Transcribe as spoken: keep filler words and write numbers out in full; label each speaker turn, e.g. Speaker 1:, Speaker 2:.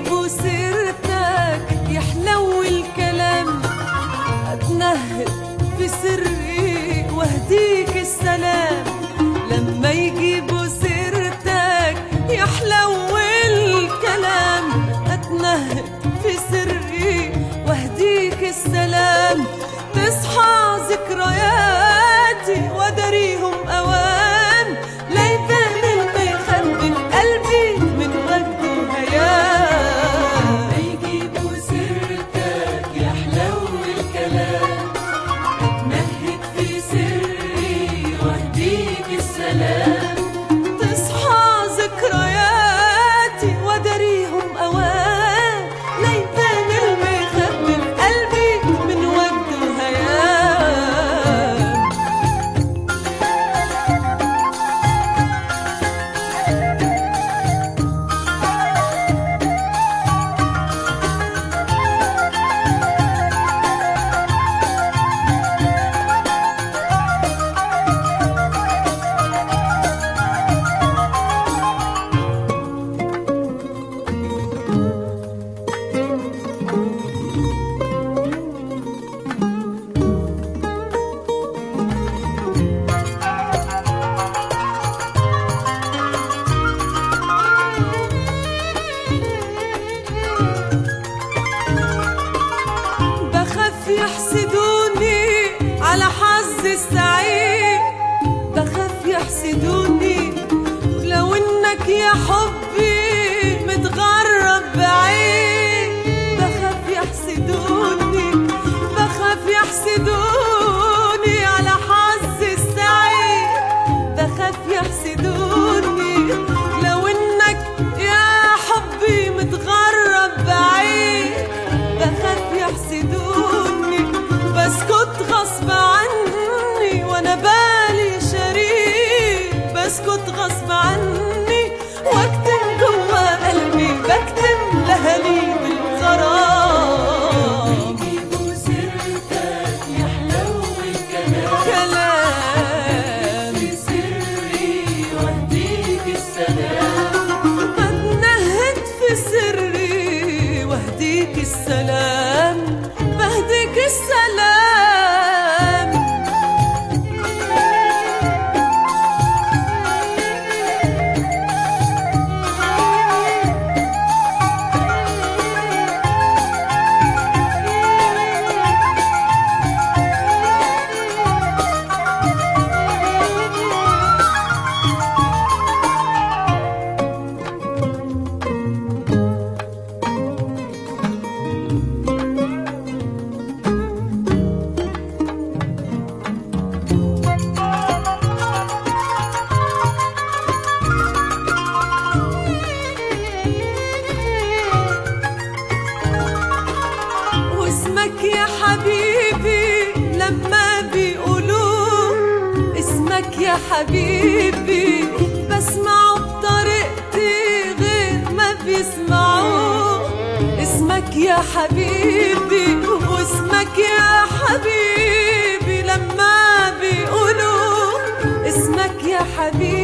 Speaker 1: يجيبوا سيرتك يحلو الكلام، اتنهد في سري واهديك السلام. لما يجيبوا سيرتك يحلو الكلام، اتنهد في سري واهديك السلام. تصحى ذكرياتي وداريهم اوام، لا يبان المخبي في قلبي من وجد وهيام.
Speaker 2: يجيبوا سيرتك يحلو الكلام، اتمهد في سري واهديك السلام.
Speaker 1: تصحى ذكرياتي وداريهم اوام، لا يبان المخبي في قلبي من وجد وهيام. يحسدوني على حظي السعيد، بخاف يحسدوني ولو انك يا حبي متغرب بعيد. بخاف يحسدوني بخاف يحسدوني على حظي السعيد، بخاف يحسدوني لو انك يا حبي متغرب بعيد. بخاف يحسدوني بسكت غصب عني وانا بالي شريك، بسكت غصب عني واكتم جوا قلبي، بكتم لهاليب الغرام.
Speaker 2: يجيبوا سيرتك يحلو الكلام،
Speaker 1: كلام
Speaker 2: في سري واهديك السلام.
Speaker 1: بتنهد في سري واهديك السلام، بهديك السلام. اسمك يا حبيبي لما بيقولوه، اسمك يا حبيبي بسمعه بطريقتي غير ما بيسمعوه. اسمك يا حبيبي واسمك يا حبيبي لما بيقولوه، اسمك يا حبيبي